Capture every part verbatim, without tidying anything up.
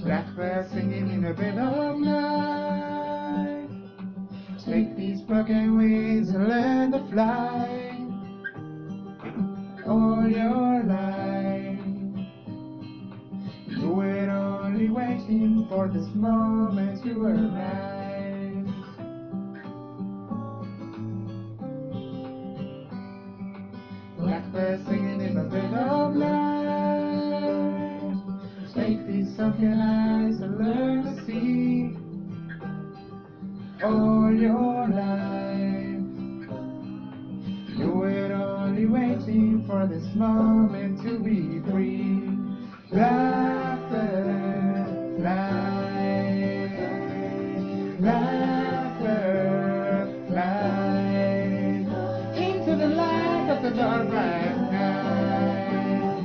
Blackbird singing in the dead of night. Take these broken wings and learn to fly all your life. You were only waiting for this moment to arise. Blackbird singing in the dead of night. Take these sunken eyes and learn to see all your life. You were only waiting for this moment to be free. Blackbird, fly. Blackbird, fly into the light of the dark black night.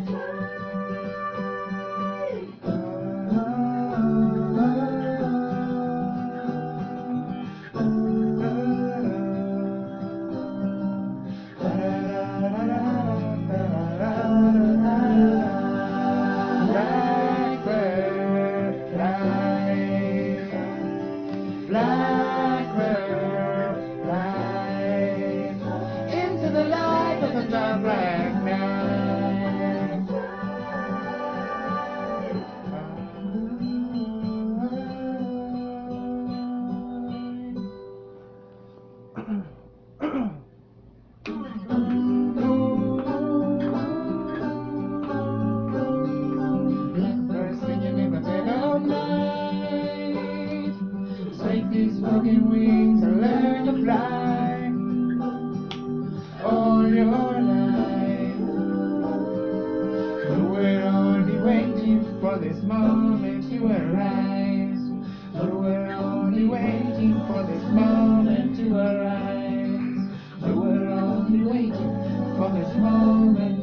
Blackbird, fly. Blackbird, fly into the light of the dark black night. Blackbird singing in the dead of night. Take these broken wings and learn to fly all your life. You were only waiting for this moment to arise. You were only waiting for this moment to arise. You were only waiting for this moment